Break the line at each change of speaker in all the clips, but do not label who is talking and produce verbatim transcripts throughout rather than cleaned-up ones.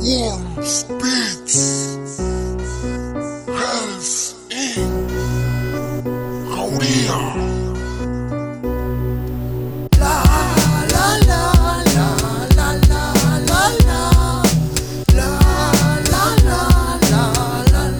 Worms, Beats, Health in Jauría.
La la la la la la la la la la la la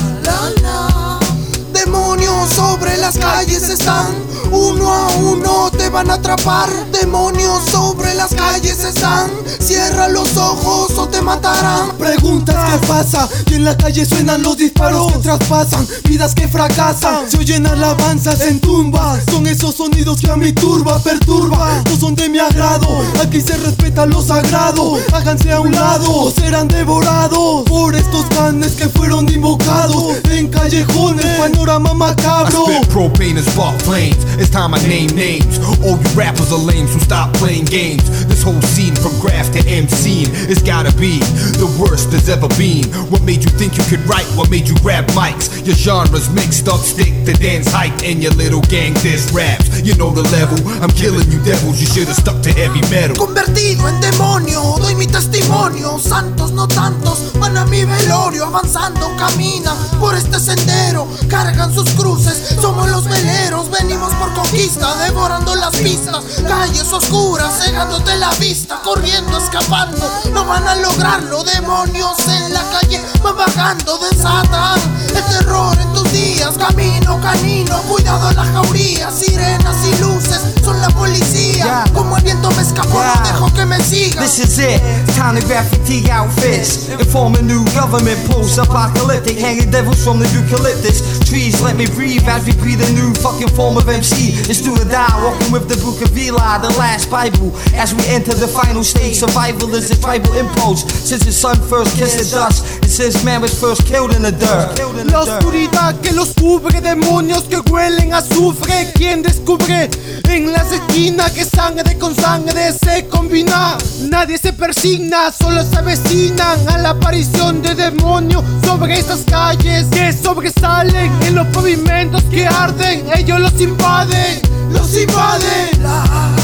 la la. Demonios sobre las calles están, uno a uno te van a atrapar. Demonios sobre las calles están, cierra los ojos o te matarán.
Preguntas qué pasa y en la calle suenan los disparos que traspasan vidas que fracasan. Se oyen alabanzas en tumbas, son esos sonidos que a mi turba perturba. No son de mi agrado, aquí se respeta lo sagrado. Háganse a un lado o serán devorados por estos canes que fueron invocados en callejones, panorama macabro.
I spit propane and spark flames. It's time I name names. All you rappers are lame, so stop playing games. This whole scene from graph to M C, it's gotta be the worst there's ever been. What made you think you could write? What made you grab mics? Your genres mixed up, stick the dance hype, and your little gang diss raps. You know the level, I'm killing you devils. You should've stuck to heavy metal.
Convertido en demonio, doy mi testimonio. Santos no tantos, van a mi velorio. Avanzando caminan por este sendero, cargan sus cruces, somos los veleros. Venimos por conquista, devorando las pistas. Calles oscuras, cegándote la vista. Corriendo, escapando, no van a lograrlo. Demonios en la calle van bajando, desatan el terror en tus días. Camino canino, cuidado en la jauría. Sirenas y luces, son la policía. Como el viento me escapó, no dejo que me siga.
This is it, time to graffiti outfits and form a new government post-apocalyptic, hanging devils from the eucalyptus trees. Let me breathe as we breathe a new fucking form of M C. It's do or die, walking with the book of Eli, the last Bible. As we enter the final stage, survival is a tribal impulse. Since the sun first kissed the dust, and since man was first killed in the dirt.
La oscuridad que los cubre, demonios que huelen a azufre. ¿Quién descubre en las esquinas que sangre con sangre se combina? Nadie se persigna, solo se avecinan a la aparición de demonios sobre estas calles que sobresalen en los pavimentos que arden. Ellos los invaden, los invaden.
La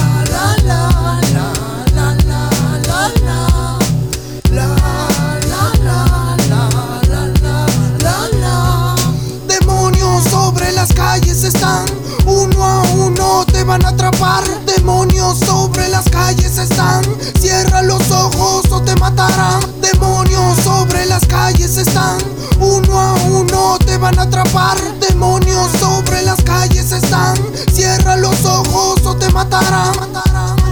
la la la la la la la la la la la la la la. Demonios sobre las calles están, uno a uno te van a atrapar. Demonios sobre las calles están, cierra los ojos o te matarán. Demonios sobre las calles están, uno a uno te van a atrapar. Demonios sobre las calles están, cierra los ojos o te matarán.